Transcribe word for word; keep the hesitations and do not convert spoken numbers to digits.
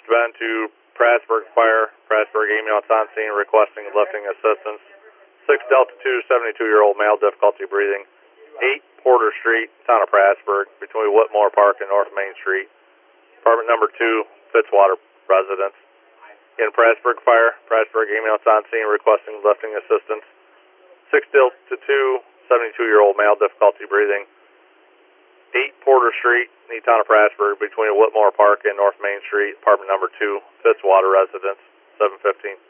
been to Prattsburg Fire. Prattsburg ambulance on scene requesting lifting assistance. six Delta two, seventy-two-year-old male, difficulty breathing. eight Porter Street, town of Prattsburg, between Whitmore Park and North Main Street. Apartment number two, Fitzwater residence. In Prattsburg Fire, Prattsburg ambulance on scene requesting lifting assistance. six Delta two, seventy-two-year-old male, difficulty breathing. eight Porter Street, in the town of Prattsburg, between Whitmore Park and North Main Street. Apartment number two, Fitzwater residence, seven fifteen.